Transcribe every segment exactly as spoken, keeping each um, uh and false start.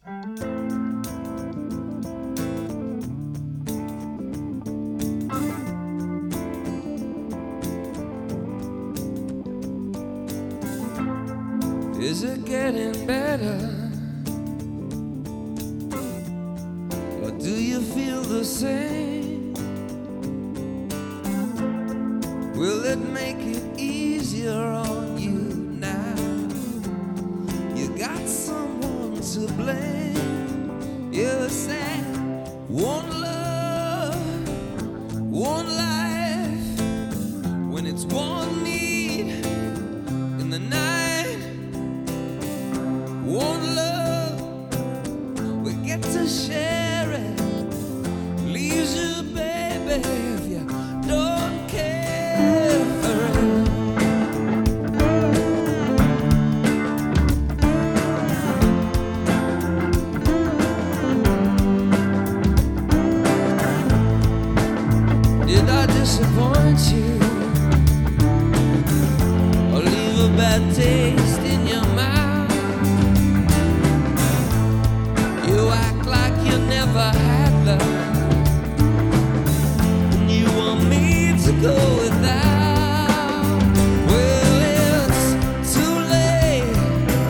Is it getting better? Or do you feel the same? Will it make it easier on you now? You got someone to blame. You said one love, one life, when it's one need in the night. One love, we get to share it. Leaves you, baby, if you don't care for it. Did I disappoint you? Or leave a bad taste in your mouth? Never had love, and you want me to go without. Well, it's too late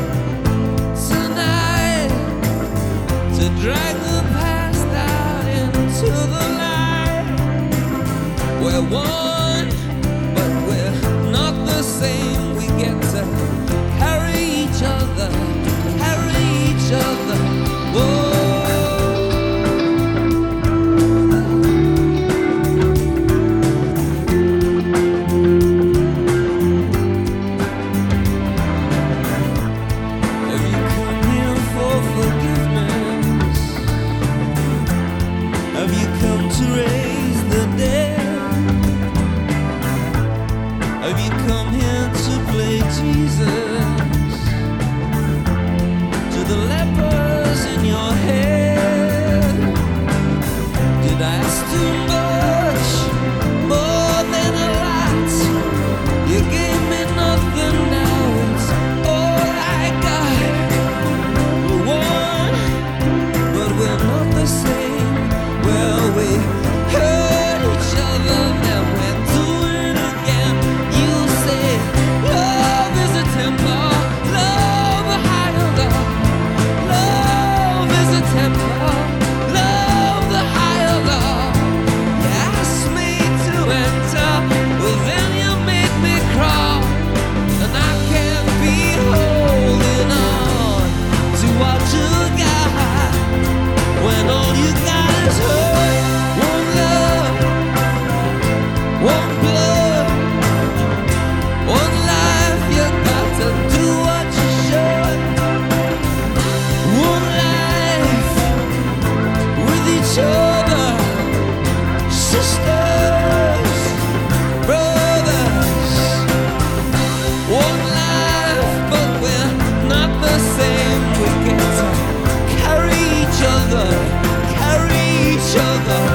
tonight to drag the past out into the light. We're one, but we're not the same. We get to carry each other, carry each other. Whoa. Have you come here to play Jesus? To the lepers in your head? Did I ask too much? More than a lot? You gave me nothing, now it's all I got. We're one, but we're not the same. Well, we hurt each other, now we're doing it again. You say love is a temper, love a higher love. Love is a temper, love the higher love. You asked me to enter, well then you made me crawl, and I can't be holding on to what you got when all you got is hurt. One love, one blood, one life. You got to do what you should. One life with each other, sisters, brothers. One life, but we're not the same. We get to carry each other, carry each other.